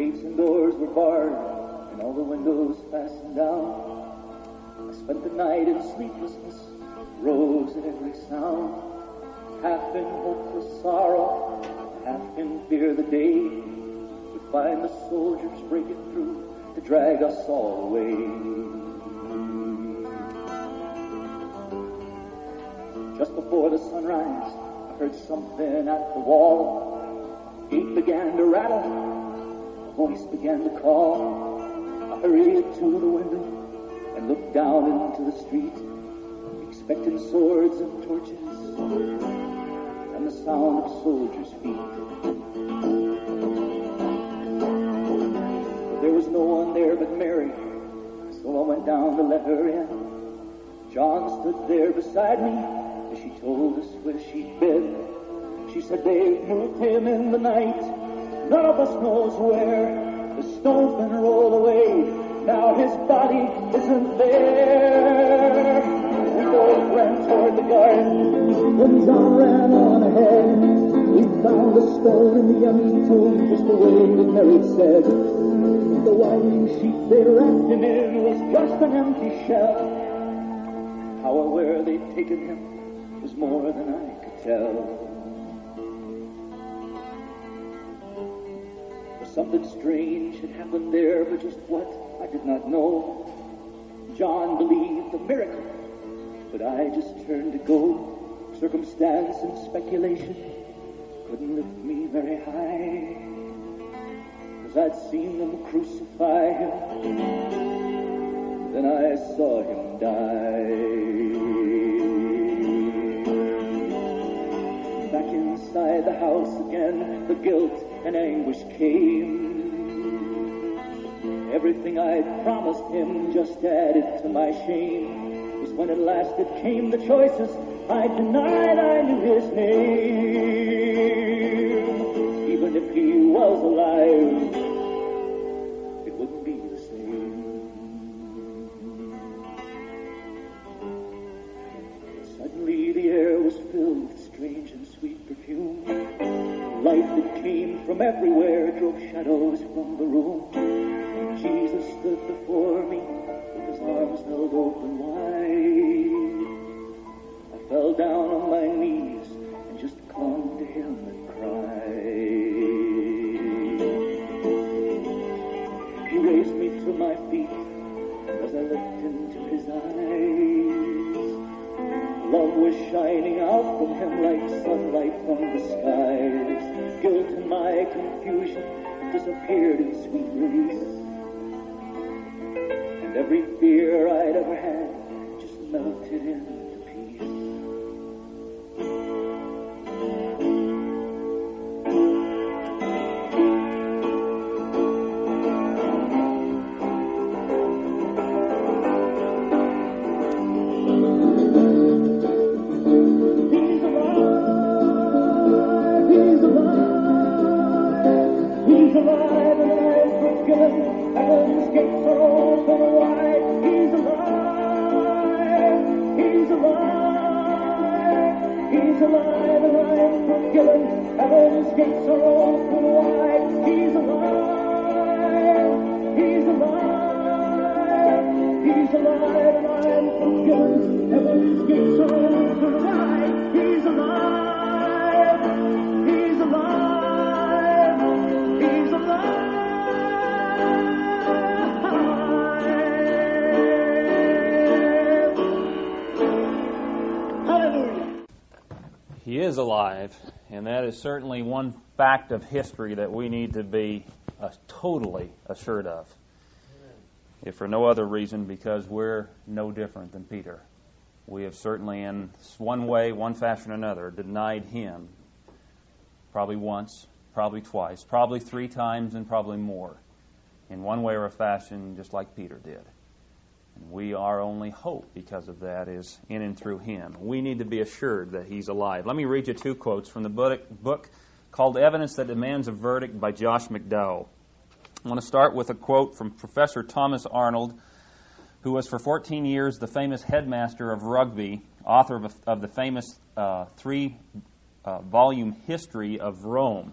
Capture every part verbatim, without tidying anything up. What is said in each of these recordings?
gates and doors were barred, and all the windows fastened down. I spent the night in sleeplessness, rose at every sound, half in hopeless sorrow, half in fear the day would find the soldiers breaking through to drag us all away. Just before the sunrise, I heard something at the wall. Gate began to rattle, a voice began to call. I hurried to the window and looked down into the street, expecting swords and torches and the sound of soldiers' feet. But there was no one there but Mary, so I went down to let her in. John stood there beside me as she told us where she'd been. She said they've moved him in the night, none of us knows where. The stone's been rolled away, now his body isn't there. We both ran toward the garden, when John ran on ahead. We found a stone in the empty tomb, just the way that Mary said. The winding sheet they wrapped him in was just an empty shell. How or where they'd taken him was more than I could tell. Something strange had happened there, but just what, I did not know. John believed a miracle, but I just turned to go. Circumstance and speculation couldn't lift me very high, 'cause I'd seen them crucify him, then I saw him die. Back inside the house again, the guilt and anguish came. Everything I'd promised him just added to my shame. It was when at last it came the choices, I denied I knew his name. Even if he was alive, it wouldn't be the same. Suddenly the air was filled with strange and sweet perfume. Light that came from everywhere drove shadows from the room. Jesus stood before me with his arms held open wide. I fell down on my knees and just clung to him and cried. He raised me to my feet as I looked into his eyes. Love was shining out from him like sunlight from the skies. Guilt and my confusion disappeared in sweet release, and every fear I'd ever had just melted into peace. Alive, and that is certainly one fact of history that we need to be uh, totally assured of, if for no other reason, because we're no different than Peter. We have certainly, in one way, one fashion or another, denied him probably once, probably twice, probably three times, and probably more, in one way or a fashion, just like Peter did. We, our only hope because of that is in and through him. We need to be assured that he's alive. Let me read you two quotes from the book called Evidence That Demands a Verdict by Josh McDowell. I want to start with a quote from Professor Thomas Arnold, who was for fourteen years the famous headmaster of rugby, author of, a, of the famous uh, three-volume uh, history of Rome.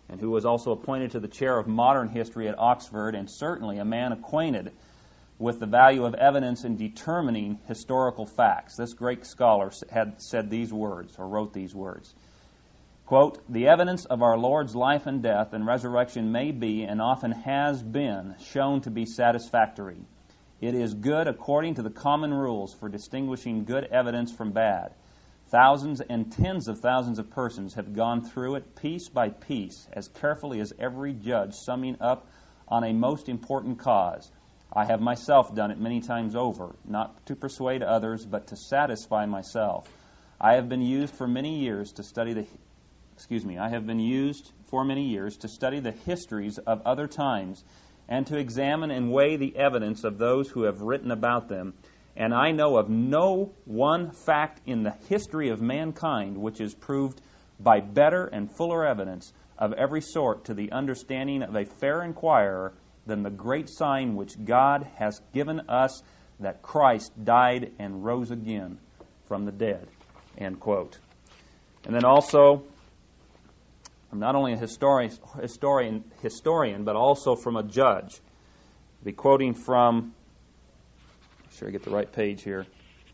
and who was also appointed to the chair of modern history at Oxford, and certainly a man acquainted with the value of evidence in determining historical facts. This great scholar had said these words, or wrote these words, quote, "The evidence of our Lord's life and death and resurrection may be, and often has been, shown to be satisfactory. It is good according to the common rules for distinguishing good evidence from bad. Thousands and tens of thousands of persons have gone through it piece by piece, as carefully as every judge summing up on a most important cause. I have myself done it many times over, not to persuade others, but to satisfy myself. I have been used for many years to study the excuse me, I have been used for many years to study the histories of other times and to examine and weigh the evidence of those who have written about them, and I know of no one fact in the history of mankind which is proved by better and fuller evidence of every sort to the understanding of a fair inquirer than the great sign which God has given us, that Christ died and rose again from the dead." End quote. And then also, I'm not only a historian, historian, historian, but also from a judge. I'll be quoting from, make sure I get the right page here.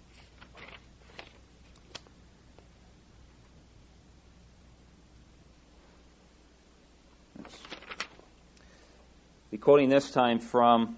Be quoting this time from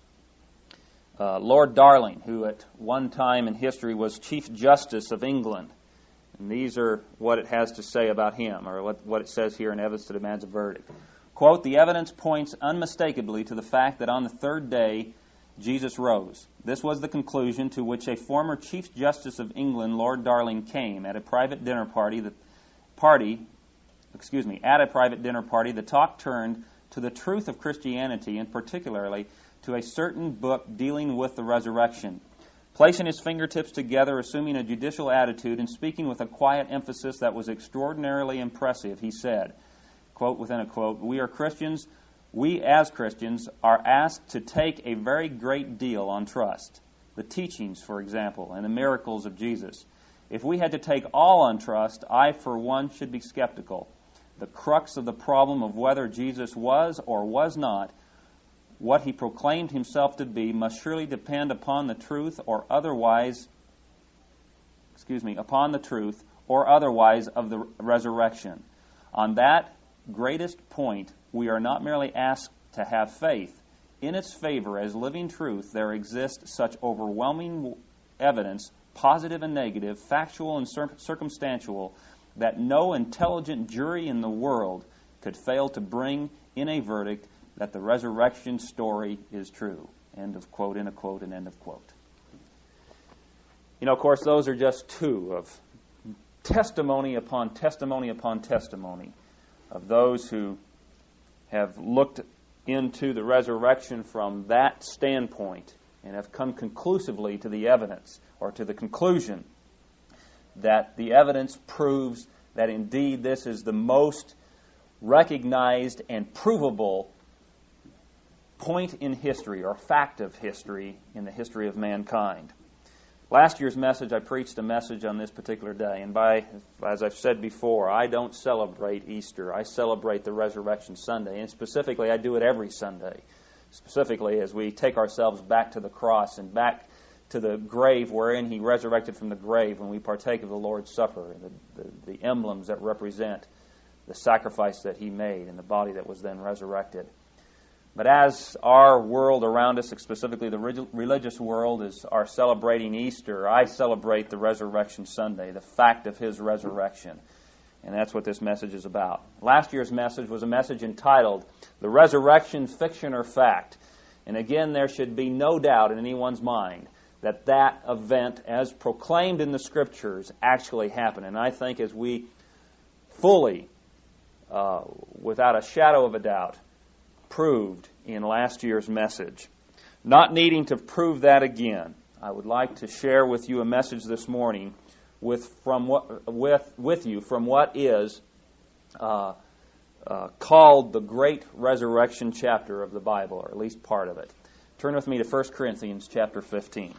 uh, Lord Darling, who at one time in history was Chief Justice of England. And these are what it has to say about him, or what, what it says here in Evidence that Demands a Verdict. Quote, "The evidence points unmistakably to the fact that on the third day Jesus rose. This was the conclusion to which a former Chief Justice of England, Lord Darling, came at a private dinner party. The party, excuse me, at a private dinner party, the talk turned to the truth of Christianity, and particularly to a certain book dealing with the resurrection. Placing his fingertips together, assuming a judicial attitude, and speaking with a quiet emphasis that was extraordinarily impressive, he said," quote within a quote, "We are Christians. We as Christians are asked to take a very great deal on trust. The teachings, for example, and the miracles of Jesus. If we had to take all on trust, I, for one, should be skeptical. The crux of the problem of whether Jesus was or was not what he proclaimed himself to be must surely depend upon the truth or otherwise, excuse me, upon the truth or otherwise of the resurrection. On that greatest point, we are not merely asked to have faith. In its favor as living truth, there exists such overwhelming evidence, positive and negative, factual and cir- circumstantial, that no intelligent jury in the world could fail to bring in a verdict that the resurrection story is true." End of quote, end of quote, and end of quote. You know, of course, those are just two of testimony upon testimony upon testimony of those who have looked into the resurrection from that standpoint and have come conclusively to the evidence, or to the conclusion, that the evidence proves that indeed this is the most recognized and provable point in history, or fact of history, in the history of mankind. Last year's message, I preached a message on this particular day, and by, as I've said before, I don't celebrate Easter. I celebrate the Resurrection Sunday, and specifically, I do it every Sunday. Specifically, as we take ourselves back to the cross and back to the grave wherein he resurrected from the grave, when we partake of the Lord's Supper, and the, the, the emblems that represent the sacrifice that he made and the body that was then resurrected. But as our world around us, specifically the religious world, is are celebrating Easter, I celebrate the Resurrection Sunday, the fact of his resurrection. And that's what this message is about. Last year's message was a message entitled, "The Resurrection, Fiction or Fact?" And again, there should be no doubt in anyone's mind that that event, as proclaimed in the Scriptures, actually happened. And I think as we fully, uh, without a shadow of a doubt, proved in last year's message. Not needing to prove that again, I would like to share with you a message this morning with from what with with you from what is uh, uh, called the Great Resurrection chapter of the Bible, or at least part of it. Turn with me to First Corinthians chapter fifteen.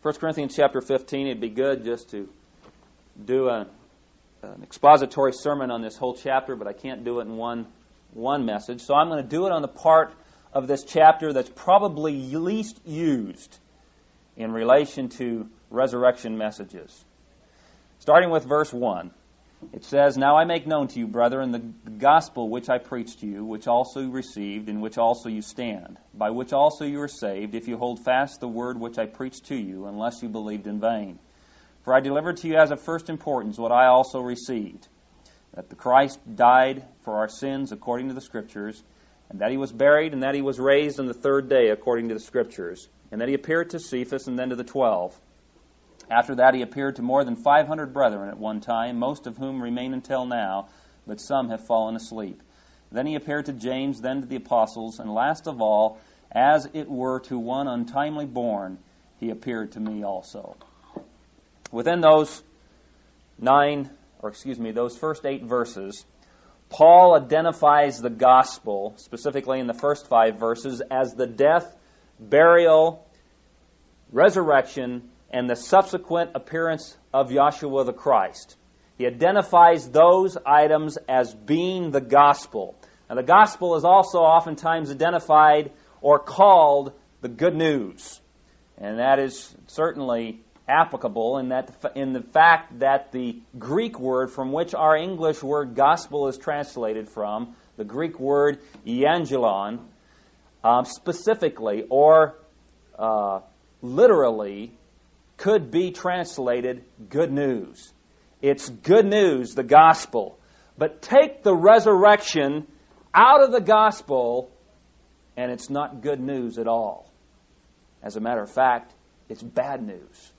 First Corinthians chapter fifteen, it'd be good just to do a, an expository sermon on this whole chapter, but I can't do it in one, one message. So I'm going to do it on the part of this chapter that's probably least used in relation to resurrection messages. Starting with verse one, it says, "Now I make known to you, brethren, the gospel which I preached to you, which also you received, in which also you stand, by which also you are saved, if you hold fast the word which I preached to you, unless you believed in vain. For I delivered to you as of first importance what I also received, that the Christ died for our sins according to the Scriptures, and that he was buried, and that he was raised on the third day according to the Scriptures, and that he appeared to Cephas and then to the twelve. After that he appeared to more than five hundred brethren at one time, most of whom remain until now, but some have fallen asleep. Then he appeared to James, then to the apostles, and last of all, as it were to one untimely born, he appeared to me also." Within those nine, or excuse me, those first eight verses, Paul identifies the gospel, specifically in the first five verses, as the death, burial, resurrection, and the subsequent appearance of Yahshua the Christ. He identifies those items as being the gospel. Now, the gospel is also oftentimes identified or called the good news. And that is certainly applicable in that in the fact that the Greek word from which our English word gospel is translated from, the Greek word euangelon, um, specifically or uh, literally could be translated good news. It's good news, the gospel. But take the resurrection out of the gospel, and it's not good news at all. As a matter of fact, it's bad news.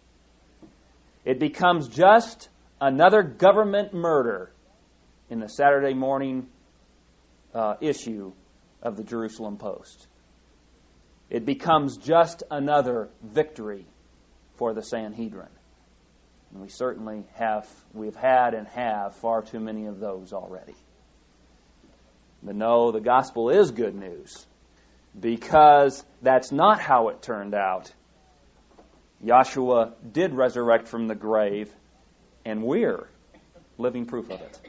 It becomes just another government murder in the Saturday morning uh, issue of the Jerusalem Post. It becomes just another victory for the Sanhedrin. And we certainly have, we've had and have far too many of those already. But no, the gospel is good news, because that's not how it turned out. Yahshua did resurrect from the grave, and we're living proof of it.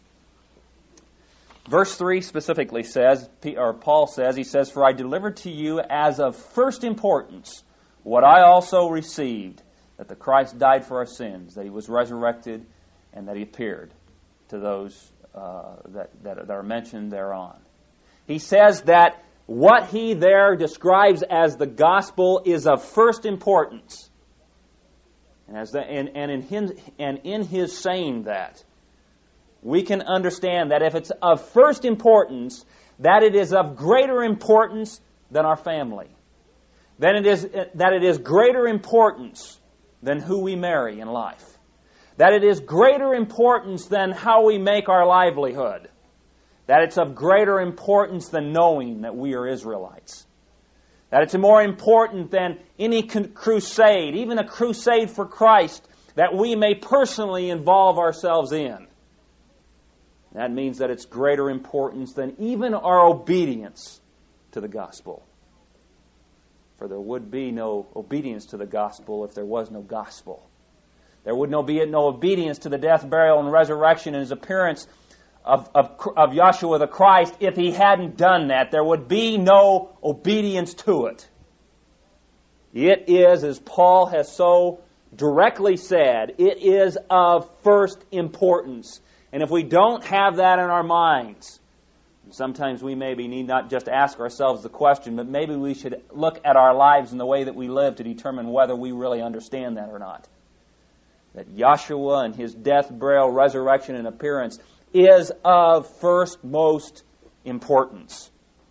Verse three specifically says, or Paul says, he says, "For I delivered to you as of first importance what I also received, that the Christ died for our sins, that he was resurrected, and that he appeared to those uh, that, that, that are mentioned thereon." He says that what he there describes as the gospel is of first importance. And, as the, and, and, in his, and in his saying that, we can understand that if it's of first importance, that it is of greater importance than our family. Then it is that it is greater importance than who we marry in life. That it is greater importance than how we make our livelihood. That it's of greater importance than knowing that we are Israelites. That it's more important than any crusade, even a crusade for Christ, that we may personally involve ourselves in. That means that it's greater importance than even our obedience to the gospel. For there would be no obedience to the gospel if there was no gospel. There would no be no obedience to the death, burial, and resurrection and his appearance of, of, of Yahshua the Christ if he hadn't done that. There would be no obedience to it. It is, as Paul has so directly said, it is of first importance. And if we don't have that in our minds, sometimes we maybe need not just ask ourselves the question, but maybe we should look at our lives and the way that we live to determine whether we really understand that or not. That Yahshua and his death, burial, resurrection, and appearance is of first most importance.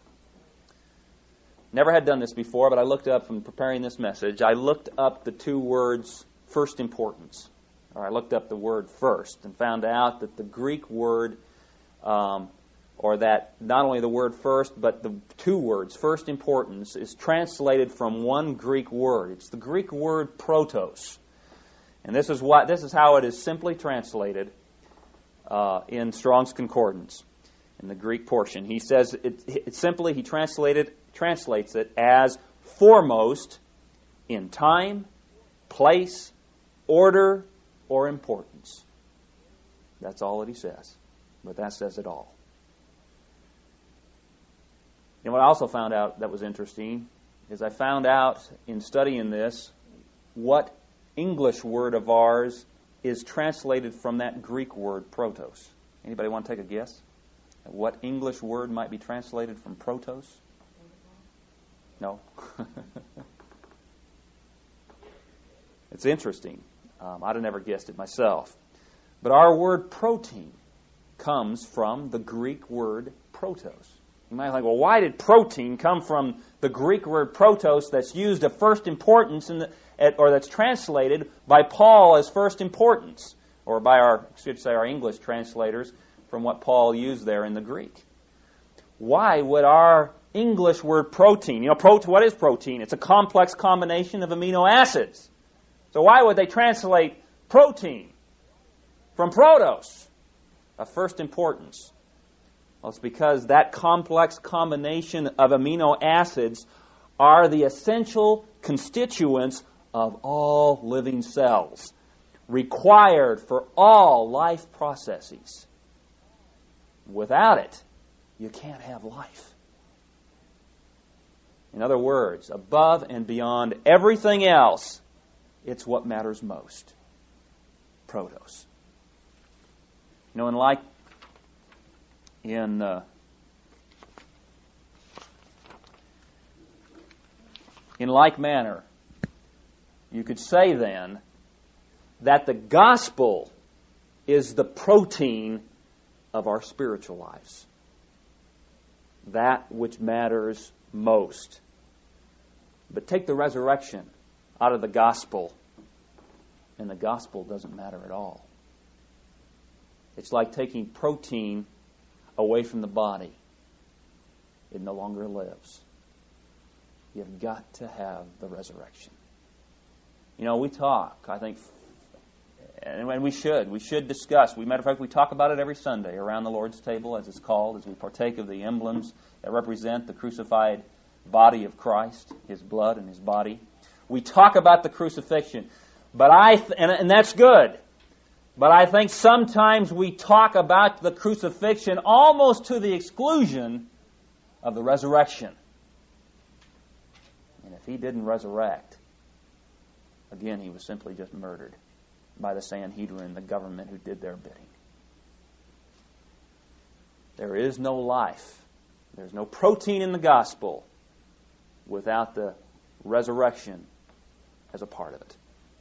Never had done this before, but I looked up, from preparing this message, I looked up the two words first importance. Or I looked up the word first and found out that the Greek word, um, or that not only the word first, but the two words, first importance, is translated from one Greek word. It's the Greek word protos. And this is what this is how it is simply translated uh, in Strong's Concordance, in the Greek portion. He says it, it simply he translated translates it as foremost in time, place, order, or importance. That's all that he says. But that says it all. And what I also found out that was interesting is I found out in studying this what English word of ours is translated from that Greek word protos. Anybody want to take a guess at what English word might be translated from protos? No. It's interesting. Um, I'd have never guessed it myself. But our word protein comes from the Greek word protos. You might think, well, why did protein come from the Greek word protos that's used of first importance in the, or that's translated by Paul as first importance, or by our, I should say, our English translators from what Paul used there in the Greek? Why would our English word protein, you know, pro, what is protein? It's a complex combination of amino acids. So why would they translate protein from protos, of first importance? Well, it's because that complex combination of amino acids are the essential constituents of all living cells, required for all life processes. Without it, you can't have life. In other words, above and beyond everything else, it's what matters most. Protos. You know, in like in uh, in like manner, you could say then that the gospel is the protein of our spiritual lives. That which matters most. But take the resurrection out of the gospel, and the gospel doesn't matter at all. It's like taking protein away from the body. It no longer lives. You've got to have the resurrection. You know, we talk, I think, and we should. We should discuss. We, matter of fact, we talk about it every Sunday around the Lord's table, as it's called, as we partake of the emblems that represent the crucified body of Christ, His blood and His body. We talk about the crucifixion, but I th- and, and that's good. But I think sometimes we talk about the crucifixion almost to the exclusion of the resurrection. And if He didn't resurrect, again, He was simply just murdered by the Sanhedrin, the government who did their bidding. There is no life. There's no protein in the gospel without the resurrection as a part of it.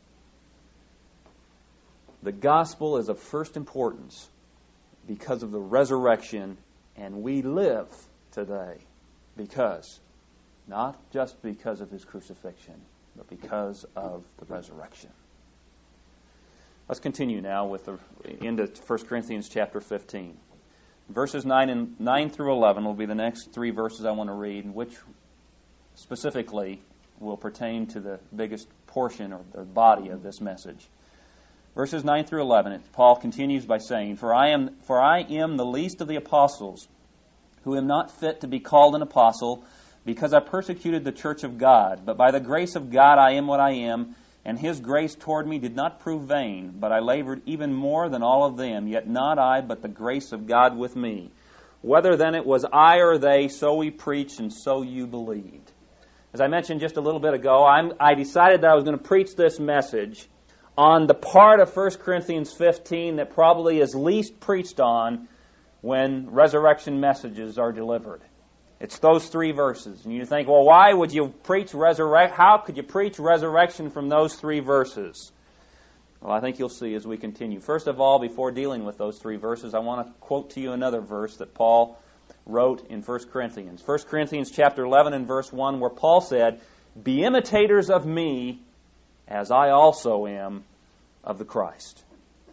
The gospel is of first importance because of the resurrection, and we live today because, not just because of His crucifixion, but because of the resurrection. Let's continue now with the into First Corinthians chapter fifteen. Verses nine and nine through eleven will be the next three verses I want to read, which specifically will pertain to the biggest portion or the body of this message. Verses nine through eleven, Paul continues by saying, For I am for I am the least of the apostles, who am not fit to be called an apostle, because I persecuted the church of God. But by the grace of God I am what I am, and His grace toward me did not prove vain. But I labored even more than all of them, yet not I, but the grace of God with me. Whether then it was I or they, so we preached, and so you believed. As I mentioned just a little bit ago, I'm, I decided that I was going to preach this message on the part of First Corinthians fifteen that probably is least preached on when resurrection messages are delivered. It's those three verses. And you think, well, why would you preach resurrection? How could you preach resurrection from those three verses? Well, I think you'll see as we continue. First of all, before dealing with those three verses, I want to quote to you another verse that Paul wrote in First Corinthians. First Corinthians chapter eleven and verse one, where Paul said, Be imitators of me, as I also am of the Christ.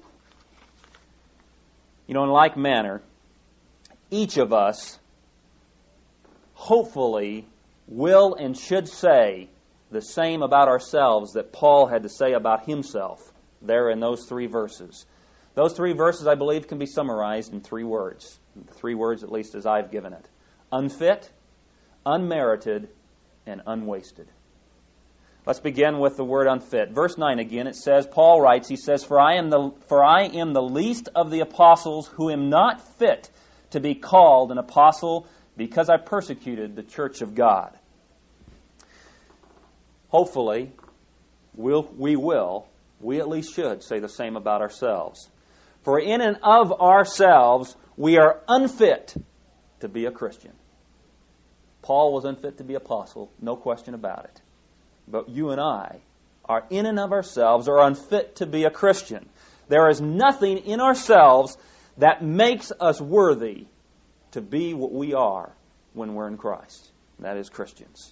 You know, in like manner, each of us hopefully will and should say the same about ourselves that Paul had to say about himself there in those three verses. Those three verses, I believe, can be summarized in three words. Three words, at least as I've given it. Unfit, unmerited, and unwasted. Let's begin with the word unfit. Verse nine again, it says, Paul writes, he says, For I am the for I am the least of the apostles, who am not fit to be called an apostle, because I persecuted the church of God. Hopefully, we'll, we will, we at least should say the same about ourselves. For in and of ourselves, we are unfit to be a Christian. Paul was unfit to be apostle, no question about it. But you and I are in and of ourselves are unfit to be a Christian. There is nothing in ourselves that makes us worthy to be what we are when we're in Christ. That is Christians.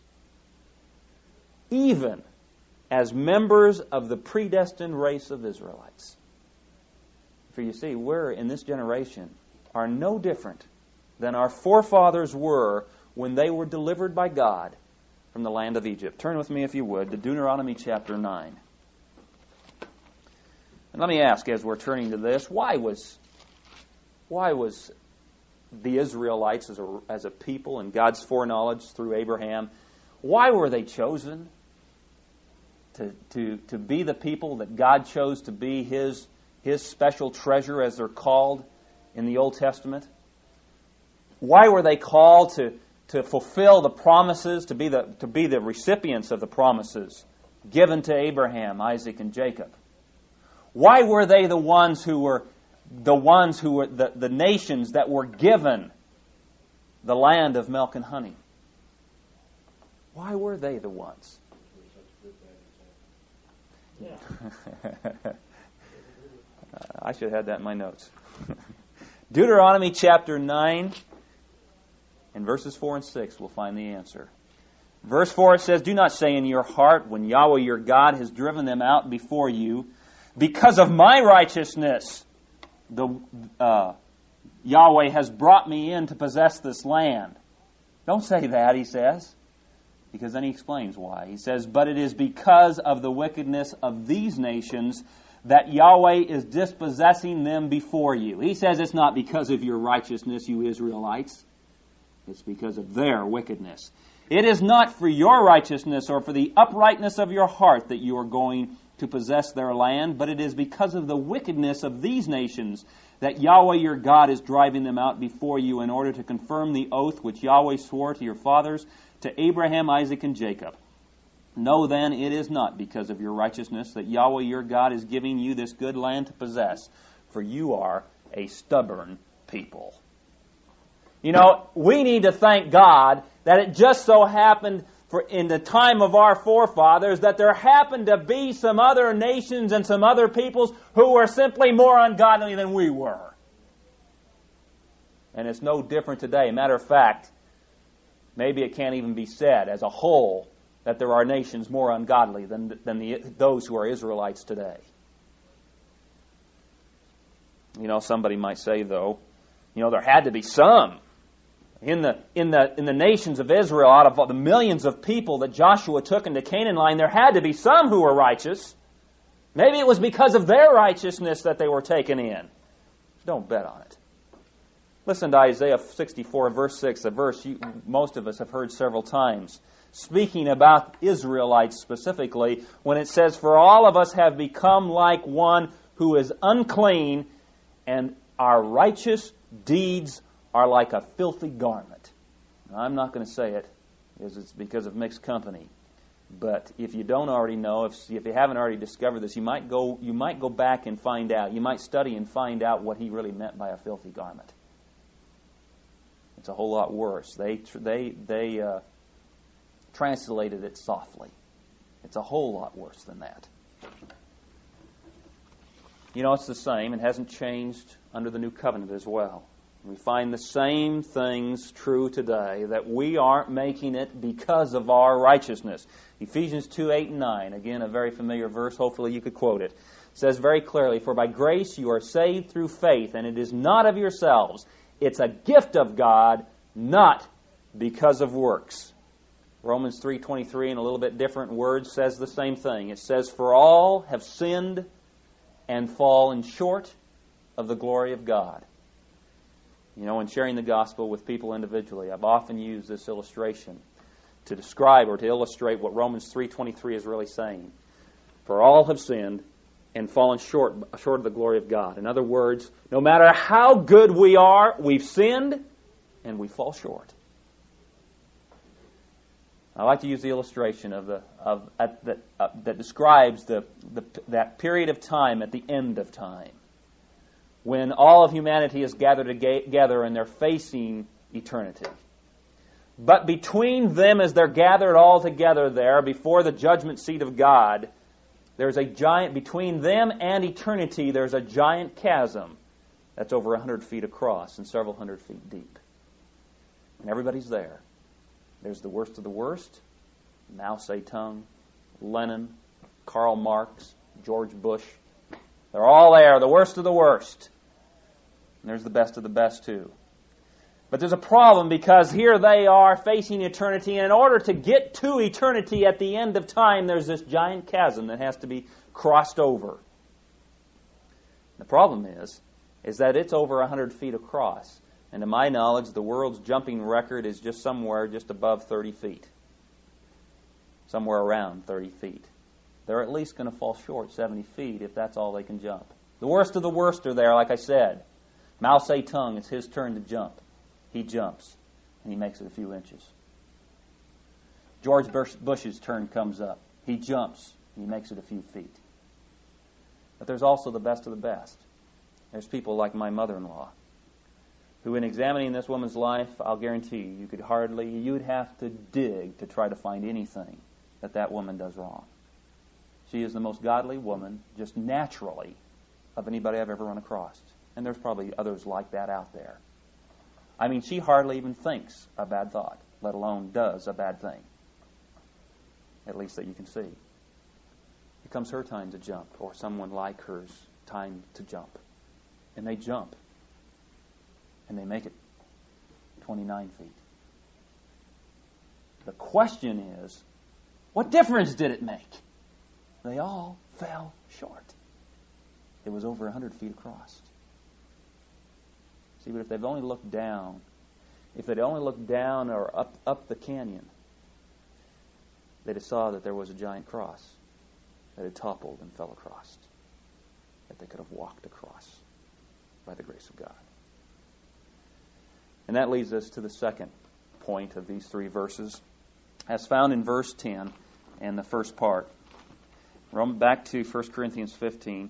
Even as members of the predestined race of Israelites. For you see, we're in this generation are no different than our forefathers were when they were delivered by God from the land of Egypt. Turn with me, if you would, to Deuteronomy chapter nine. And let me ask, as we're turning to this, why was why was the Israelites as a, as a people and God's foreknowledge through Abraham, why were they chosen to, to, to be the people that God chose to be His, His special treasure, as they're called in the Old Testament? Why were they called to, to fulfill the promises, to be the, to be the recipients of the promises given to Abraham, Isaac, and Jacob? Why were they the ones who were the ones who were the, the nations that were given the land of milk and honey? Why were they the ones? Yeah. I should have had that in my notes. Deuteronomy chapter nine and verses four and six will find the answer. Verse four, it says, Do not say in your heart, when Yahweh your God has driven them out before you, because of my righteousness, the uh, Yahweh has brought me in to possess this land. Don't say that, he says, because then he explains why. He says, But it is because of the wickedness of these nations that Yahweh is dispossessing them before you. He says it's not because of your righteousness, you Israelites. It's because of their wickedness. It is not for your righteousness or for the uprightness of your heart that you are going to possess their land, but it is because of the wickedness of these nations that Yahweh your God is driving them out before you, in order to confirm the oath which Yahweh swore to your fathers, to Abraham, Isaac, and Jacob. Know then, it is not because of your righteousness that Yahweh your God is giving you this good land to possess, for you are a stubborn people. You know, we need to thank God that it just so happened for in the time of our forefathers that there happened to be some other nations and some other peoples who were simply more ungodly than we were. And it's no different today. Matter of fact, maybe it can't even be said as a whole that there are nations more ungodly than, than the, those who are Israelites today. You know, somebody might say, though, you know, there had to be some. In the in the in the nations of Israel, out of the millions of people that Joshua took into Canaan land, there had to be some who were righteous. Maybe it was because of their righteousness that they were taken in. Don't bet on it. Listen to Isaiah sixty-four, verse six, a verse you, most of us have heard several times, speaking about Israelites specifically, when it says, For all of us have become like one who is unclean, and our righteous deeds are like a filthy garment. Now, I'm not going to say it, because it's because of mixed company. But if you don't already know, if, if you haven't already discovered this, you might go you might go back and find out. You might study and find out what he really meant by a filthy garment. It's a whole lot worse. They they they uh, translated it softly. It's a whole lot worse than that. You know, it's the same. It hasn't changed under the new covenant as well. We find the same things true today, that we aren't making it because of our righteousness. Ephesians two, eight, and nine, again, a very familiar verse. Hopefully you could quote it. Says very clearly, For by grace you are saved through faith, and it is not of yourselves. It's a gift of God, not because of works. Romans three twenty-three, in a little bit different words, says the same thing. It says, For all have sinned and fallen short of the glory of God. You know, in sharing the gospel with people individually, I've often used this illustration to describe or to illustrate what Romans three twenty-three is really saying. For all have sinned and fallen short, short of the glory of God. In other words, no matter how good we are, we've sinned and we fall short. I like to use the illustration of the of at the, uh, that describes the, the that period of time at the end of time, when all of humanity is gathered together and they're facing eternity. But between them, as they're gathered all together there before the judgment seat of God, there's a giant, between them and eternity, there's a giant chasm that's over a hundred feet across and several hundred feet deep. And everybody's there. There's the worst of the worst, Mao Zedong, Lenin, Karl Marx, George Bush. They're all there, the worst of the worst. And there's the best of the best too. But there's a problem, because here they are facing eternity, and in order to get to eternity at the end of time, there's this giant chasm that has to be crossed over. The problem is, is that it's over one hundred feet across. And to my knowledge, the world's jumping record is just somewhere just above thirty feet. Somewhere around thirty feet. They're at least going to fall short seventy feet if that's all they can jump. The worst of the worst are there, like I said. Mao Zedong, it's his turn to jump. He jumps, and he makes it a few inches. George Bush's turn comes up. He jumps, and he makes it a few feet. But there's also the best of the best. There's people like my mother-in-law, who in examining this woman's life, I'll guarantee you, you could hardly, you'd have to dig to try to find anything that that woman does wrong. She is the most godly woman, just naturally, of anybody I've ever run across. And there's probably others like that out there. I mean, she hardly even thinks a bad thought, let alone does a bad thing. At least that you can see. It comes her time to jump, or someone like her's time to jump. And they jump. And they make it twenty-nine feet. The question is, what difference did it make? They all fell short. It was over one hundred feet across. See, but if they've only looked down, if they'd only looked down or up, up the canyon, they'd have saw that there was a giant cross that had toppled and fell across, that they could have walked across by the grace of God. And that leads us to the second point of these three verses, as found in verse ten and the first part. Back to First Corinthians fifteen.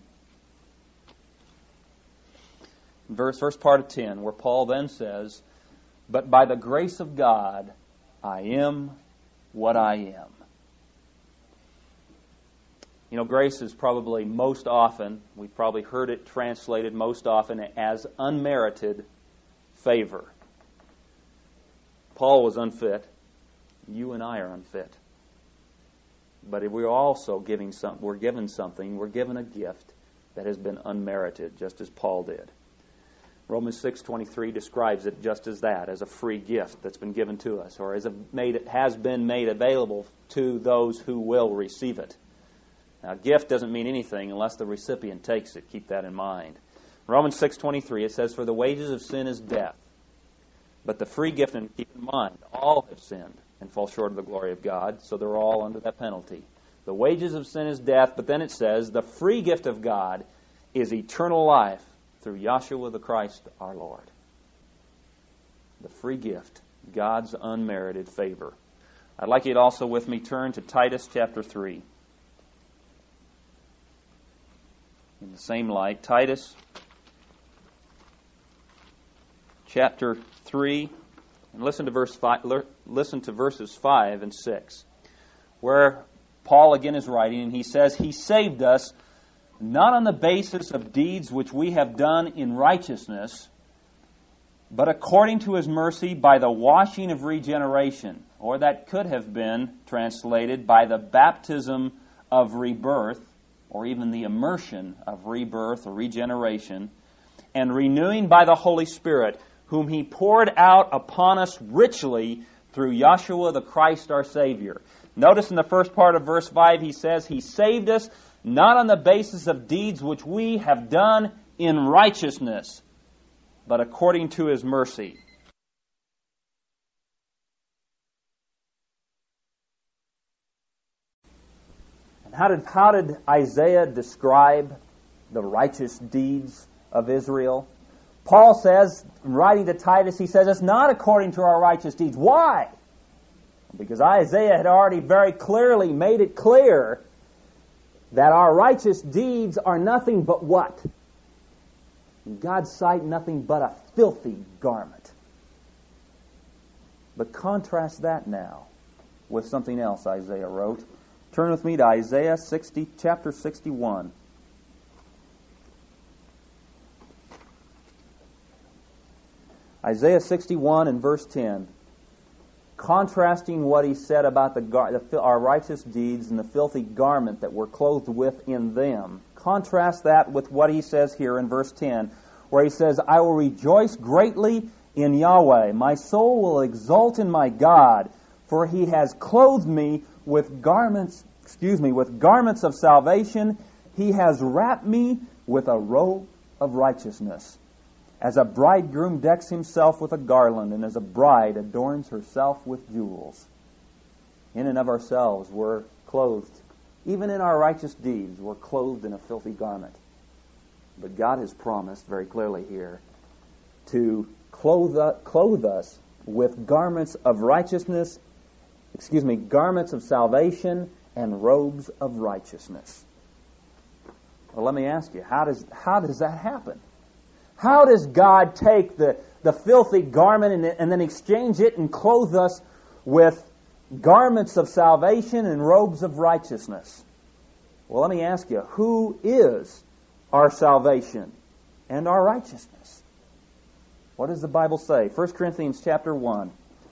Verse, first part of ten, where Paul then says, "But by the grace of God, I am what I am." You know, grace is probably most often, we've probably heard it translated most often as unmerited favor. Paul was unfit. You and I are unfit. But we're also giving some, we're given something, we're given a gift that has been unmerited, just as Paul did. Romans six twenty-three describes it just as that, as a free gift that's been given to us, or as a made, it has been made available to those who will receive it. Now, a gift doesn't mean anything unless the recipient takes it. Keep that in mind. Romans six twenty-three, it says, "For the wages of sin is death, but the free gift," and keep in mind, all have sinned and fall short of the glory of God, so they're all under that penalty. The wages of sin is death, but then it says, "The free gift of God is eternal life through Yahshua the Christ our Lord." The free gift, God's unmerited favor. I'd like you to also with me turn to Titus chapter three. In the same light, Titus chapter three, and listen to verse five, listen to verses five and six, where Paul again is writing, and he says, "He saved us not on the basis of deeds which we have done in righteousness, but according to His mercy by the washing of regeneration," or that could have been translated by the baptism of rebirth, or even the immersion of rebirth or regeneration, "and renewing by the Holy Spirit, whom He poured out upon us richly through Yahshua the Christ our Savior." Notice in the first part of verse five, he says, He saved us not on the basis of deeds which we have done in righteousness, but according to His mercy. how did how did Isaiah describe the righteous deeds of Israel? Paul says, writing to Titus, he says, it's not according to our righteous deeds. Why? Because Isaiah had already very clearly made it clear that our righteous deeds are nothing but what? In God's sight, nothing but a filthy garment. But contrast that now with something else Isaiah wrote. Turn with me to Isaiah sixty, chapter sixty-one. Isaiah sixty-one and verse ten. Contrasting what he said about the, gar- the our righteous deeds and the filthy garment that we're clothed with in them. Contrast that with what he says here in verse ten, where he says, I will rejoice greatly in Yahweh. My soul will exult in my God, for he has clothed me with garments, excuse me, with garments of salvation. He has wrapped me with a robe of righteousness. As a bridegroom decks himself with a garland, and as a bride adorns herself with jewels. In and of ourselves, we're clothed. Even in our righteous deeds, we're clothed in a filthy garment. But God has promised very clearly here to clothe, clothe us with garments of righteousness, excuse me, garments of salvation and robes of righteousness. Well, let me ask you, how does how does that happen? How does God take the, the filthy garment and, and then exchange it and clothe us with garments of salvation and robes of righteousness? Well, let me ask you, who is our salvation and our righteousness? What does the Bible say? First Corinthians chapter one.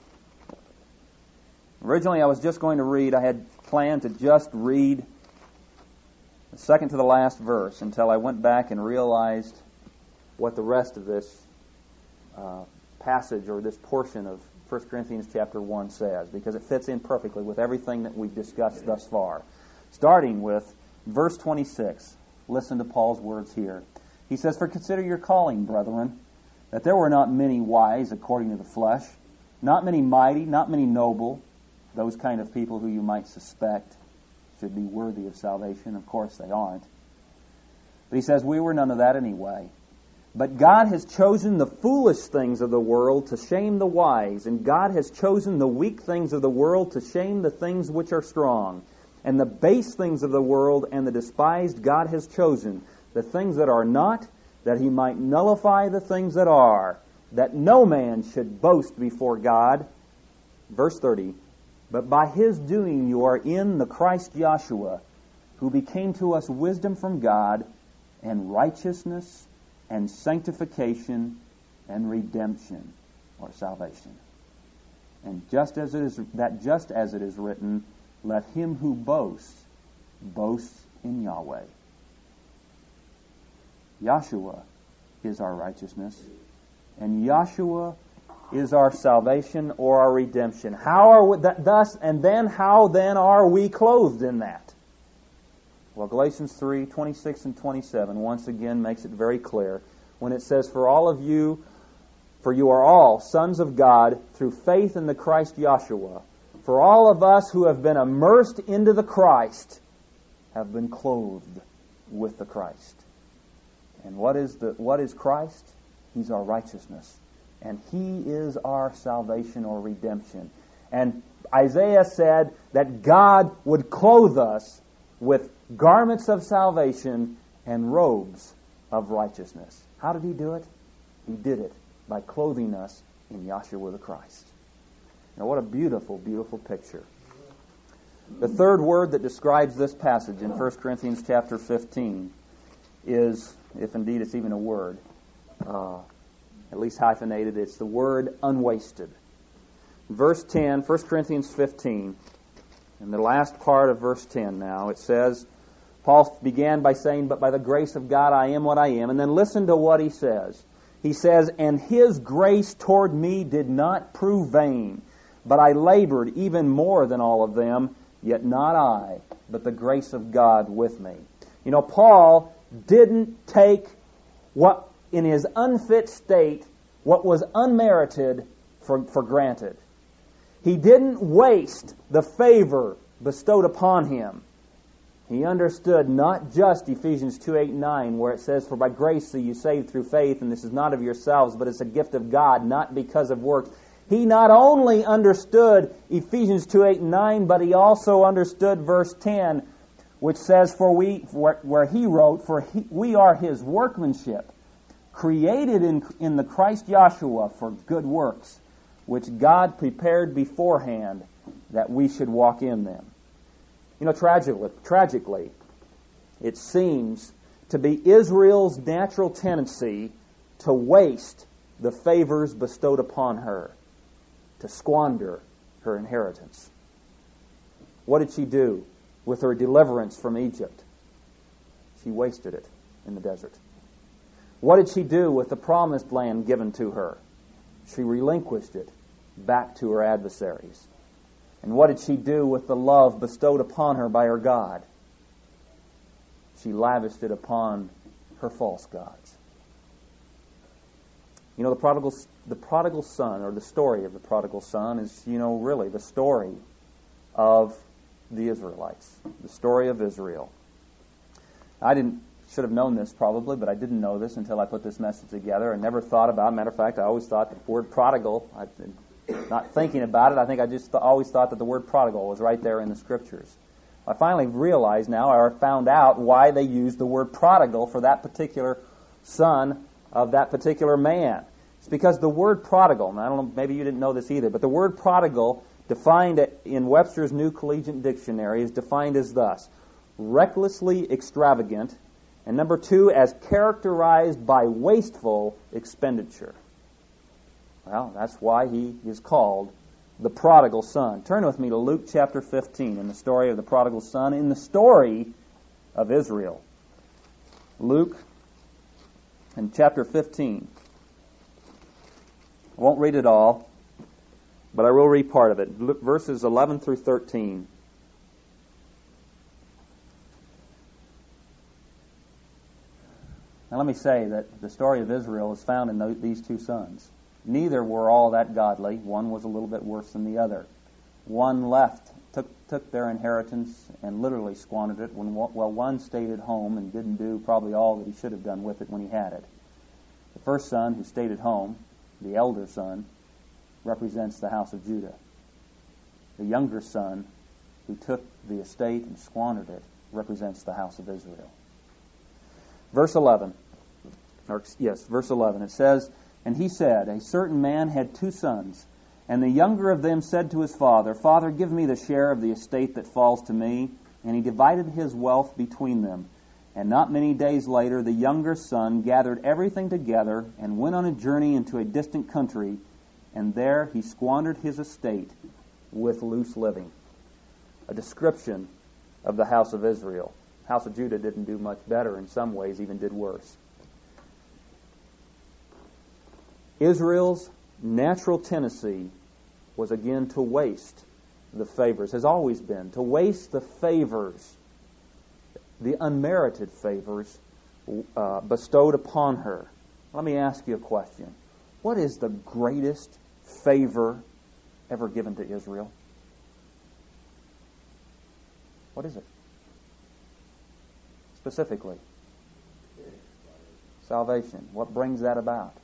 Originally, I was just going to read, I had planned to just read the second to the last verse until I went back and realized what the rest of this uh, passage or this portion of First Corinthians chapter one says, because it fits in perfectly with everything that we've discussed thus far. Starting with verse twenty-six. Listen to Paul's words here. He says, For consider your calling, brethren, that there were not many wise according to the flesh, not many mighty, not many noble, those kind of people who you might suspect should be worthy of salvation. Of course they aren't. But he says, we were none of that anyway. But God has chosen the foolish things of the world to shame the wise, and God has chosen the weak things of the world to shame the things which are strong. And the base things of the world and the despised God has chosen, the things that are not, that he might nullify the things that are, that no man should boast before God. Verse thirty, But by his doing you are in the Christ Yahshua, who became to us wisdom from God, and righteousness, and sanctification, and redemption, or salvation. And just as it is that just as it is written, let him who boasts boast in Yahweh. Yahshua is our righteousness, and Yahshua is our salvation or our redemption. How are we, that, thus, and then how then are we clothed in that? Well, Galatians three, twenty-six and twenty-seven once again makes it very clear when it says, For all of you, for you are all sons of God through faith in the Christ Yahshua. For all of us who have been immersed into the Christ have been clothed with the Christ. And what is the what is Christ? He's our righteousness. And he is our salvation or redemption. And Isaiah said that God would clothe us with garments of salvation and robes of righteousness. How did he do it? He did it by clothing us in Yahshua the Christ. Now what a beautiful, beautiful picture. The third word that describes this passage in First Corinthians chapter fifteen is, if indeed it's even a word, uh, at least hyphenated, it's the word unwasted. Verse ten, First Corinthians fifteen, in the last part of verse ten now, it says, Paul began by saying, but by the grace of God I am what I am. And then listen to what he says. He says, and his grace toward me did not prove vain, but I labored even more than all of them, yet not I, but the grace of God with me. You know, Paul didn't take what, in his unfit state, what was unmerited for, for granted. He didn't waste the favor bestowed upon him. He understood not just Ephesians two, eight, nine, where it says, "For by grace are you saved through faith, and this is not of yourselves, but it's a gift of God, not because of works." He not only understood Ephesians two, eight, and nine, but he also understood verse ten, which says, "For we," where, where he wrote, "For he, we are his workmanship, created in, in the Christ Yeshua for good works, which God prepared beforehand that we should walk in them." You know, tragically, tragically, it seems to be Israel's natural tendency to waste the favors bestowed upon her, to squander her inheritance. What did she do with her deliverance from Egypt? She wasted it in the desert. What did she do with the promised land given to her? She relinquished it back to her adversaries. And what did she do with the love bestowed upon her by her God? She lavished it upon her false gods. You know, the prodigal, the prodigal son, or the story of the prodigal son, is, you know, really the story of the Israelites, the story of Israel. I didn't should have known this probably, but I didn't know this until I put this message together and never thought about it. Matter of fact, I always thought the word prodigal, I, not thinking about it, I think I just th- always thought that the word prodigal was right there in the Scriptures. I finally realized now, or found out why they used the word prodigal for that particular son of that particular man. It's because the word prodigal, and I don't know, maybe you didn't know this either, but the word prodigal, defined in Webster's New Collegiate Dictionary, is defined as thus: recklessly extravagant, and number two, as characterized by wasteful expenditure. Well, that's why he is called the prodigal son. Turn with me to Luke chapter fifteen in the story of the prodigal son, in the story of Israel. Luke in chapter fifteen. I won't read it all, but I will read part of it. Verses eleven through thirteen. Now let me say that the story of Israel is found in those, these two sons. Neither were all that godly. One was a little bit worse than the other. One left, took took their inheritance and literally squandered it, when, while one stayed at home and didn't do probably all that he should have done with it when he had it. The first son, who stayed at home, the elder son, represents the house of Judah. The younger son, who took the estate and squandered it, represents the house of Israel. Verse eleven, or yes, verse eleven, it says, "And he said, a certain man had two sons, and the younger of them said to his father, Father, give me the share of the estate that falls to me. And he divided his wealth between them. And not many days later, the younger son gathered everything together and went on a journey into a distant country, and there he squandered his estate with loose living." A description of the house of Israel. The house of Judah didn't do much better. In some ways, even did worse. Israel's natural tendency was again to waste the favors, has always been, to waste the favors, the unmerited favors uh, bestowed upon her. Let me ask you a question. What is the greatest favor ever given to Israel? What is it? Specifically. Salvation. What brings that about?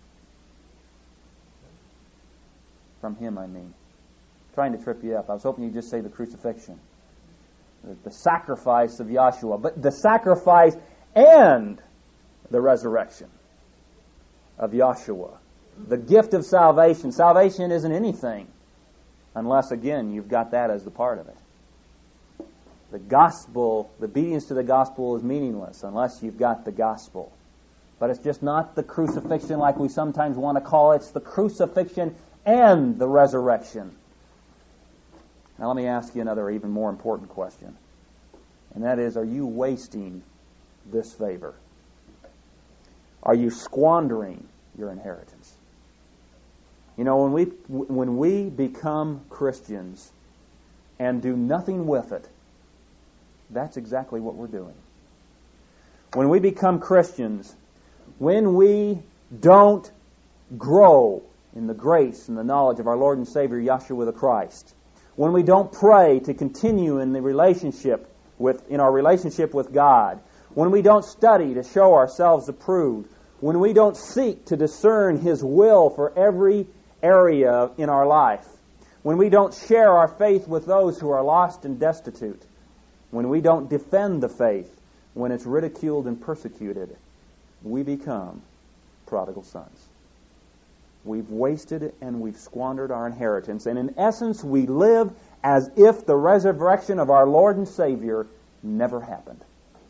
From him, I mean. Trying to trip you up. I was hoping you'd just say the crucifixion. The, the sacrifice of Yahshua. But the sacrifice and the resurrection of Yahshua. The gift of salvation. Salvation isn't anything unless, again, you've got that as the part of it. The gospel, the obedience to the gospel is meaningless unless you've got the gospel. But it's just not the crucifixion like we sometimes want to call it. It's the crucifixion and the resurrection. Now let me ask you another even more important question. And that is, are you wasting this favor? Are you squandering your inheritance? You know, when we when we become Christians and do nothing with it, that's exactly what we're doing. When we become Christians, when we don't grow in the grace and the knowledge of our Lord and Savior, Yahshua the Christ, when we don't pray to continue in the relationship with in our relationship with God, when we don't study to show ourselves approved, when we don't seek to discern His will for every area in our life, when we don't share our faith with those who are lost and destitute, when we don't defend the faith when it's ridiculed and persecuted, we become prodigal sons. We've wasted and we've squandered our inheritance, and in essence we live as if the resurrection of our Lord and Savior never happened.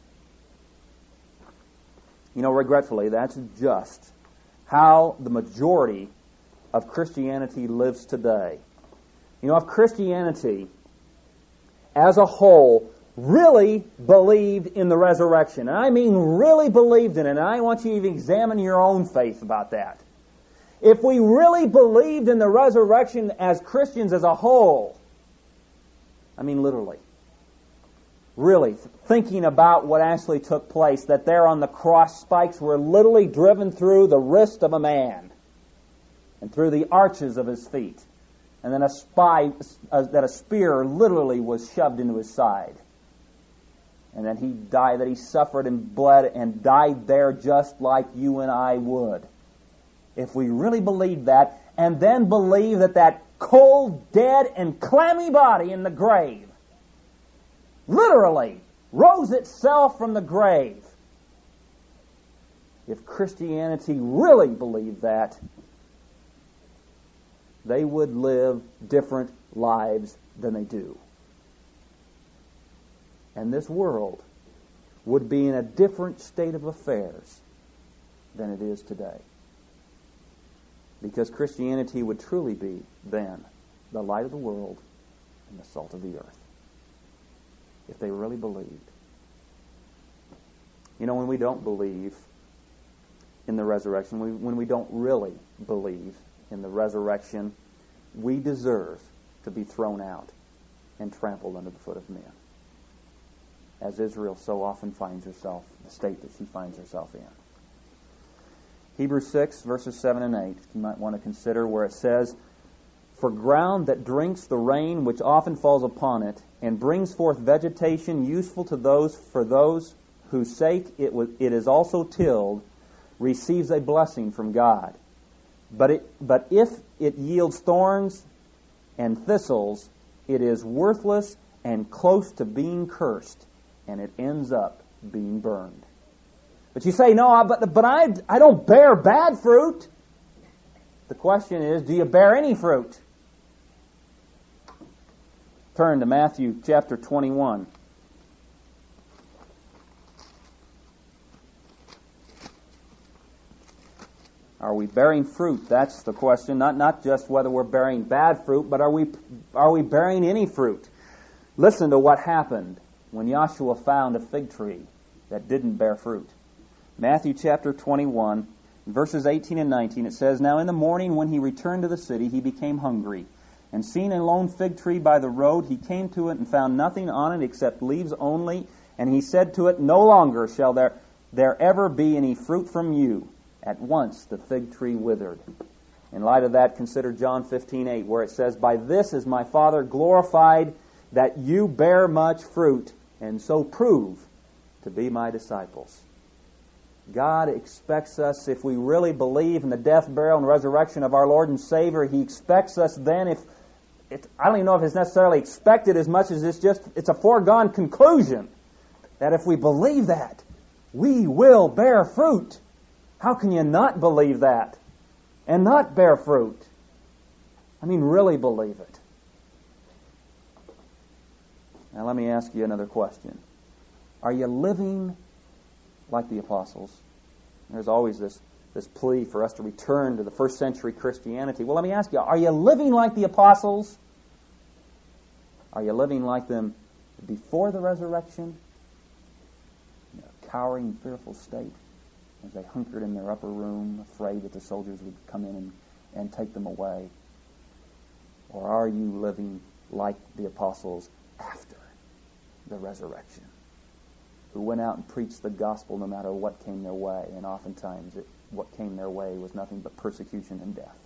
You know, regretfully, that's just how the majority of Christianity lives today. You know, if Christianity as a whole really believed in the resurrection, and I mean really believed in it, and I want you to even examine your own faith about that. If we really believed in the resurrection as Christians as a whole, I mean literally, really thinking about what actually took place, that there on the cross spikes were literally driven through the wrist of a man and through the arches of his feet, and then a spy, uh, that a spear literally was shoved into his side, and that he died, that he suffered and bled and died there just like you and I would. If we really believed that, and then believe that that cold, dead, and clammy body in the grave literally rose itself from the grave, if Christianity really believed that, they would live different lives than they do. And this world would be in a different state of affairs than it is today. Because Christianity would truly be, then, the light of the world and the salt of the earth. If they really believed. You know, when we don't believe in the resurrection, we, when we don't really believe in the resurrection, we deserve to be thrown out and trampled under the foot of men. As Israel so often finds herself, the state that she finds herself in. Hebrews six, verses seven and eight, you might want to consider, where it says, "For ground that drinks the rain which often falls upon it, and brings forth vegetation useful to those for those whose sake it was, it is also tilled, receives a blessing from God. But it, but if it yields thorns and thistles, it is worthless and close to being cursed, and it ends up being burned." But you say, no, but, but I, I don't bear bad fruit. The question is, do you bear any fruit? Turn to Matthew chapter twenty-one. Are we bearing fruit? That's the question. Not not just whether we're bearing bad fruit, but are we are we bearing any fruit? Listen to what happened when Joshua found a fig tree that didn't bear fruit. Matthew chapter twenty-one, verses eighteen and nineteen, it says, "Now in the morning when he returned to the city, he became hungry. And seeing a lone fig tree by the road, he came to it and found nothing on it except leaves only. And he said to it, 'No longer shall there, there ever be any fruit from you.' At once the fig tree withered." In light of that, consider John fifteen eight, where it says, "By this is my Father glorified, that you bear much fruit, and so prove to be my disciples." God expects us, if we really believe in the death, burial, and resurrection of our Lord and Savior, He expects us then, if it, I don't even know if it's necessarily expected as much as it's just, it's a foregone conclusion, that if we believe that, we will bear fruit. How can you not believe that and not bear fruit? I mean, really believe it. Now let me ask you another question. Are you living like the apostles? There's always this, this plea for us to return to the first century Christianity. Well, let me ask you, are you living like the apostles? Are you living like them before the resurrection? In a cowering, fearful state as they hunkered in their upper room, afraid that the soldiers would come in and, and take them away? Or are you living like the apostles after the resurrection, who went out and preached the gospel no matter what came their way, and oftentimes it, what came their way was nothing but persecution and death?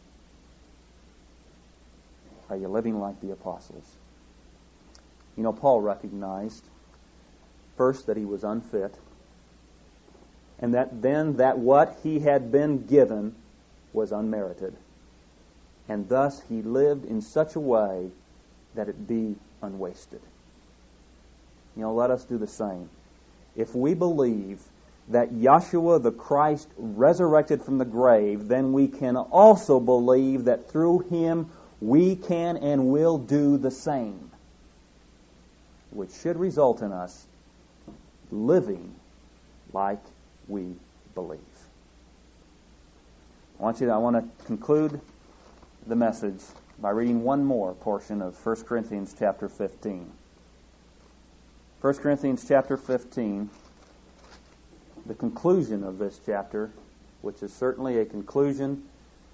Are you living like the apostles? You know, Paul recognized First, that he was unfit, and that then that what he had been given was unmerited. And thus he lived in such a way that it be unwasted. You know, let us do the same. If we believe that Yeshua the Christ resurrected from the grave, then we can also believe that through him we can and will do the same, which should result in us living like we believe. I want you to, I want to conclude the message by reading one more portion of First Corinthians chapter fifteen. First Corinthians chapter fifteen, the conclusion of this chapter, which is certainly a conclusion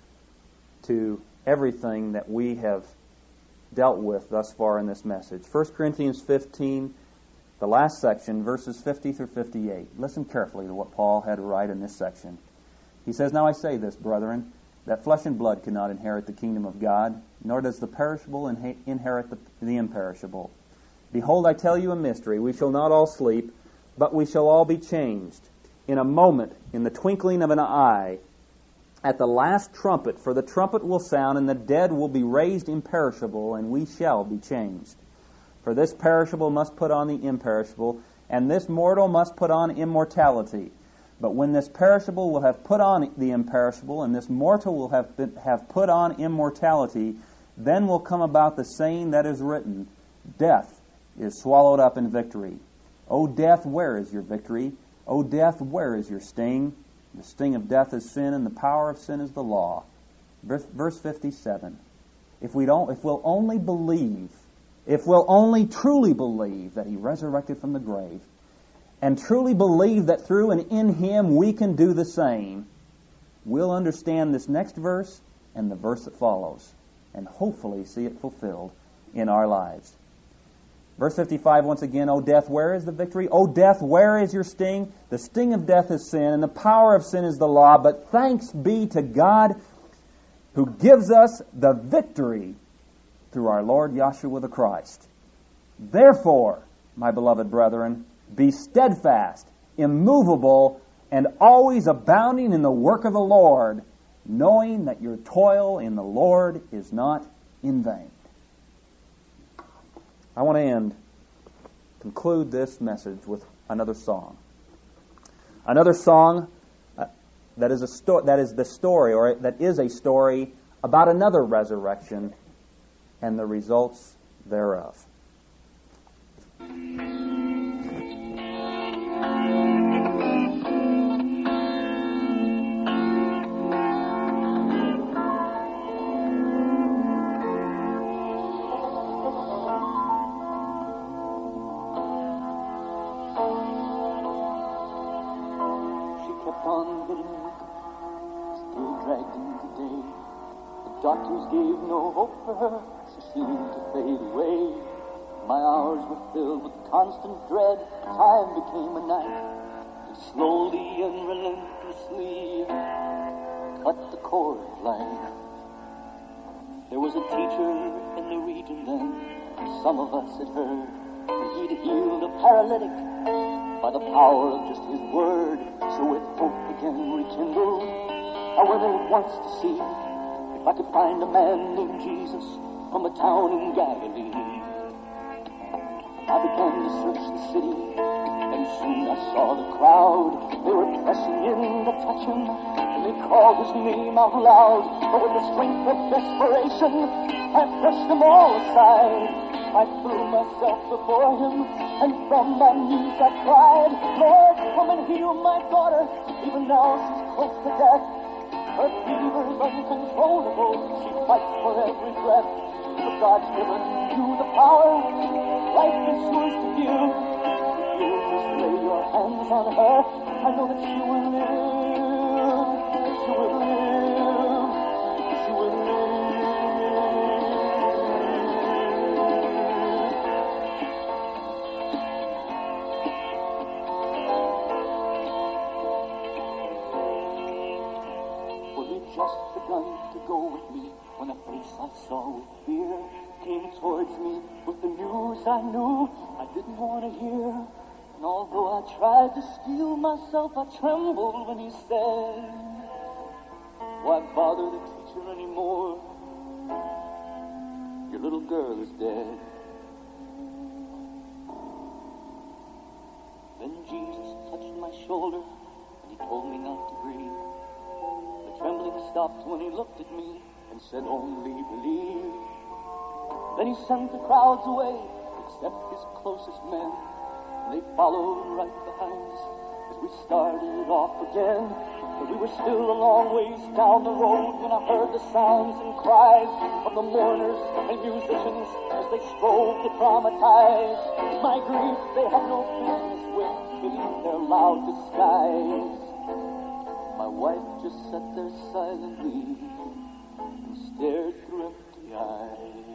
to everything that we have dealt with thus far in this message. First Corinthians fifteen, the last section, verses fifty through fifty-eight. Listen carefully to what Paul had to write in this section. He says, "Now I say this, brethren, that flesh and blood cannot inherit the kingdom of God, nor does the perishable inherit the, the imperishable. Behold, I tell you a mystery. We shall not all sleep, but we shall all be changed. In a moment, in the twinkling of an eye, at the last trumpet, for the trumpet will sound, and the dead will be raised imperishable, and we shall be changed. For this perishable must put on the imperishable, and this mortal must put on immortality. But when this perishable will have put on the imperishable, and this mortal will have been, have put on immortality, then will come about the saying that is written, Death is swallowed up in victory. O death, where is your victory? O death, where is your sting? The sting of death is sin, and the power of sin is the law." Verse fifty-seven. If we don't, if we'll only believe, if we'll only truly believe that he resurrected from the grave, and truly believe that through and in him we can do the same, we'll understand this next verse and the verse that follows, and hopefully see it fulfilled in our lives. Verse fifty-five, once again, O death, where is the victory? O death, where is your sting? The sting of death is sin, and the power of sin is the law. But thanks be to God who gives us the victory through our Lord Yeshua the Christ. Therefore, my beloved brethren, be steadfast, immovable, and always abounding in the work of the Lord, knowing that your toil in the Lord is not in vain. I want to end, conclude this message with another song. Another song uh, that is a sto- that is the story, or that is a story about another resurrection and the results thereof. Doctors gave no hope for her, she seemed to fade away. My hours were filled with constant dread, time became a night, and slowly and relentlessly cut the cord of life. There was a teacher in the region then, some of us had heard, that he'd healed a paralytic by the power of just his word. So with hope again rekindled, I went in once to see if I could find a man named Jesus from a town in Galilee. I began to search the city, and soon I saw the crowd. They were pressing in to touch him, and they called his name out loud. But with the strength of desperation, I pushed them all aside. I threw myself before him, and from my knees I cried, Lord, come and heal my daughter. Even now she's close to death. Her fever's uncontrollable. She fights for every breath. But God's given you the power. Life is yours to give. If you just lay your hands on her, I know that she will live. She will live. She will live. Just begun to go with me when a face I saw with fear came towards me with the news I knew I didn't want to hear. And although I tried to steel myself, I trembled when he said, why bother the teacher anymore? Your little girl is dead. Then Jesus touched my shoulder and he told me not to grieve. The trembling stopped when he looked at me and said, only believe. Then he sent the crowds away, except his closest men. They followed right behind us as we started off again. But we were still a long ways down the road when I heard the sounds and cries of the mourners and musicians as they strove to dramatize my grief they had no business with beneath their loud disguise. My wife just sat there silently and stared through empty eyes.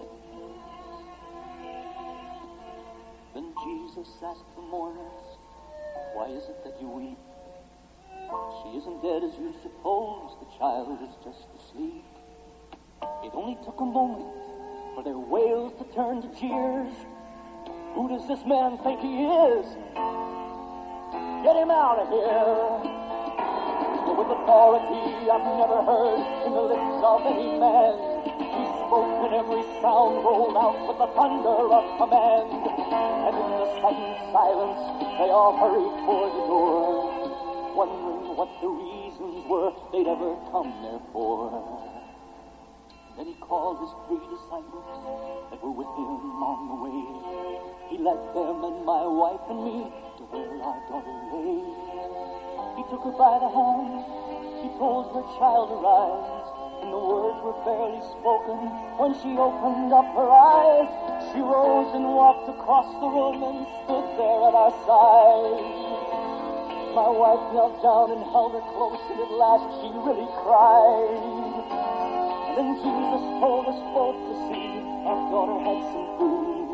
Then Jesus asked the mourners, why is it that you weep? She isn't dead as you suppose, the child is just asleep. It only took a moment for their wails to turn to jeers. Who does this man think he is? Get him out of here! But with authority I've never heard in the lips of any man, he spoke and every sound rolled out with the thunder of command. And in the sudden silence, they all hurried toward the door, wondering what the reasons were they'd ever come there for. Then he called his three disciples that were with him on the way. He led them and my wife and me to where our daughter lay. He took her by the hand, he told her child to rise, and the words were barely spoken when she opened up her eyes. She rose and walked across the room and stood there at our side. My wife knelt down and held her close, and at last she really cried. Then Jesus told us both to see our daughter had some food.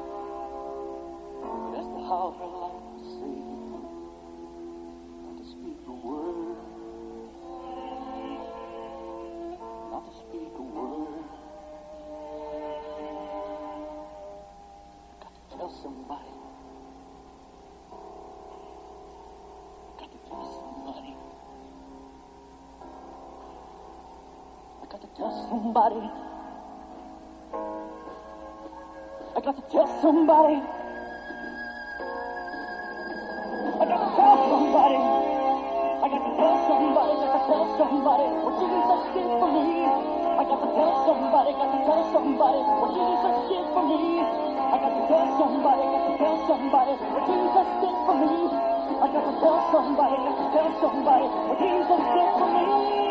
But as to how her life was saved, not to speak a word, not to speak a word. I got to tell somebody. I got to tell somebody. I got to tell somebody. I got to tell somebody. I got to tell somebody. I got to tell somebody. Got to tell somebody what Jesus did for me. I got to tell somebody. Got to tell somebody what Jesus did for me. I got to tell somebody. Got to tell somebody what Jesus did for me. I got to tell somebody. Got to tell somebody what Jesus did for me.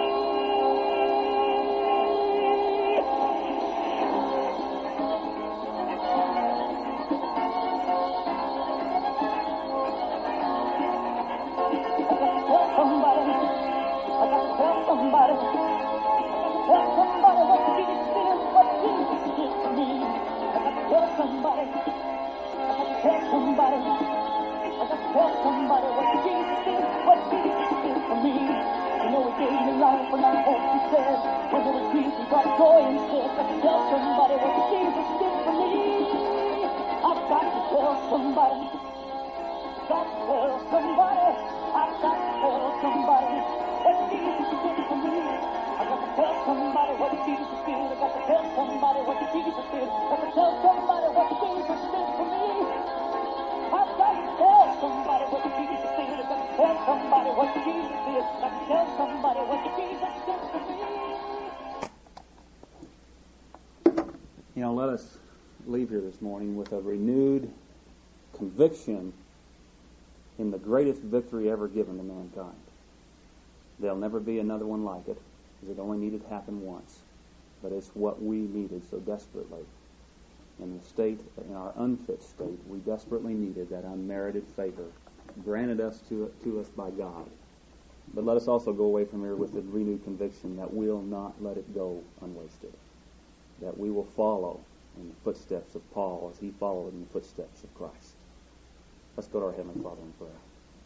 You know, let us leave here this morning with a renewed conviction in the greatest victory ever given to mankind. There'll never be another one like it, because it only needed to happen once. But it's what we needed so desperately. In the state, in our unfit state, we desperately needed that unmerited favor granted us to, to us by God. But let us also go away from here with a renewed conviction that we'll not let it go unwasted. That we will follow in the footsteps of Paul as he followed in the footsteps of Christ. Let's go to our Heavenly Father in prayer.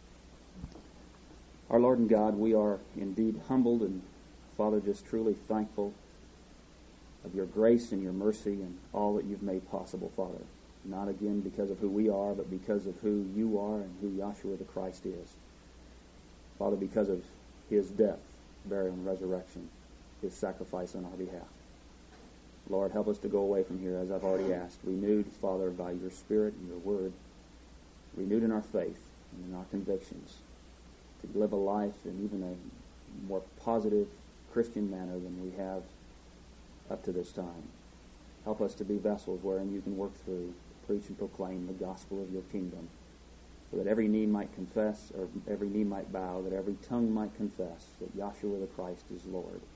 Our Lord and God, we are indeed humbled and, Father, just truly thankful of your grace and your mercy and all that you've made possible, Father. not again because of who we are, but because of who you are and who Yahshua the Christ is. Father, because of his death, burial, and resurrection, his sacrifice on our behalf. Lord, help us to go away from here, as I've already asked, renewed, Father, by your Spirit and your word, renewed in our faith and in our convictions, to live a life in even a more positive Christian manner than we have up to this time. Help us to be vessels wherein you can work through, preach and proclaim the gospel of your kingdom, so that every knee might confess, or every knee might bow, that every tongue might confess that Yahshua the Christ is Lord.